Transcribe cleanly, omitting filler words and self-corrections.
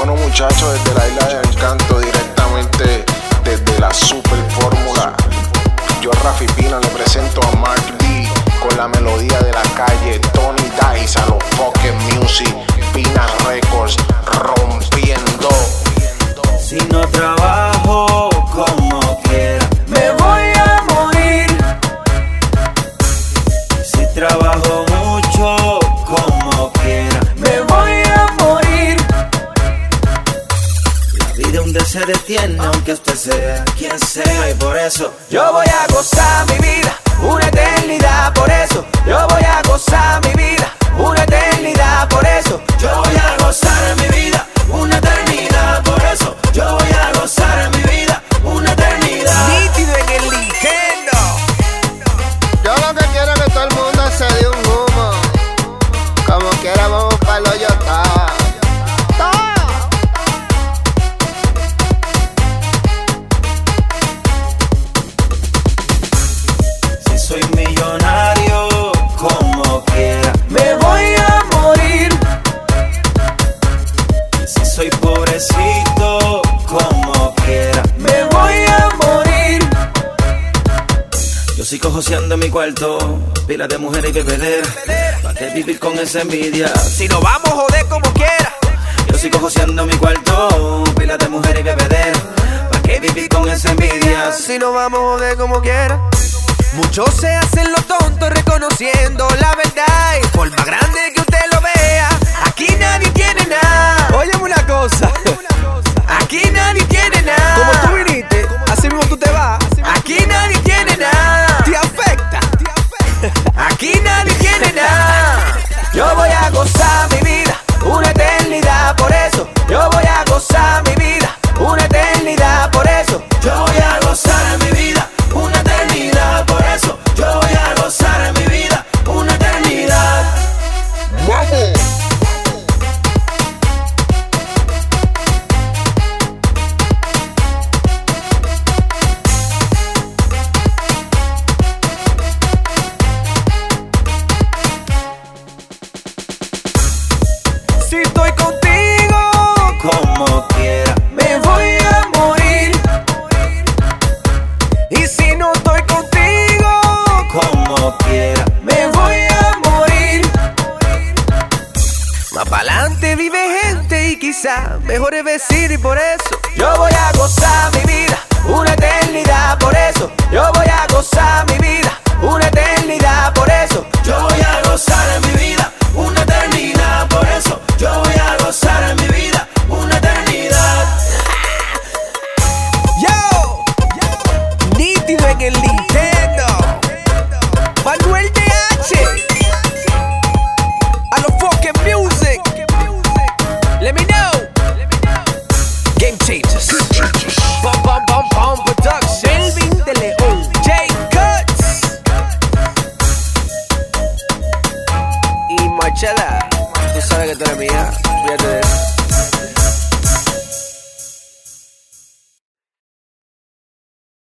Bueno, muchachos, desde la Isla del Encanto, directamente desde la Super Fórmula, yo Rafi Pina le presento a Mark D con la melodía de la calle, Tony Dice a los Fucking Music, Pina Records, rompiendo. Si no trabajo como quiera, me voy a morir. Si trabajo mucho como quiera, me voy a morir. La vida un día se detiene, aunque usted sea quien sea, y por eso yo voy a gozar mi vida una eternidad. Por eso yo voy a gozar mi vida una eternidad. Por eso yo voy a gozar mi vida una eternidad. Por eso yo voy a gozar mi vida una eternidad. Nítido en el Nintendo. Yo lo que quiero es que todo el mundo se dé un humo. Como quiera vamos para lo yo estaba. Si soy millonario como quiera, me voy a morir. Y si soy pobrecito como quiera, me voy a morir. Yo sigo joseando en mi cuarto, pilas de mujeres y bebedera. ¿Para qué vivir con esa envidia? Si nos vamos a joder como quiera. Yo sigo joseando en mi cuarto, pilas de mujeres y bebedera. ¿Para qué vivir con esa envidia? Si nos vamos a joder como quiera. Muchos se hacen los tontos reconociendo la verdad. Y por más grande que usted lo vea, aquí nadie tiene nada. Óyeme una cosa, aquí nadie tiene nada. Como tú viniste, así mismo tú te vas. Aquí nadie tiene nada. Te afecta. Aquí nadie tiene nada. Yo voy a gozar mi vida una eternidad. Por eso yo voy a gozar mi vida una eternidad. Por eso yo voy a gozar mi vida una eternidad. Por eso yo voy a gozar mi vida una eternidad. si estoy contigo Como quiera, me voy a morir. Y si no estoy contigo como quiera, me voy a morir. Más pa'lante vive gente y quizá mejor es decir, y por eso yo voy a gozar mi vida una eternidad. Por eso yo voy a gozar mi vida una eternidad. Por eso yo voy a gozar mi vida una eternidad. Por eso yo voy a gozar mi vida una eternidad. yo, nítido en el Nintendo, Manuel DH, a los Fucking Music, let me know, Game Changers, Bum Bum Bum Bum Production, Melvin de León, J Cuts y Marcela, tú sabes que tú eres mía, fíjate de eso.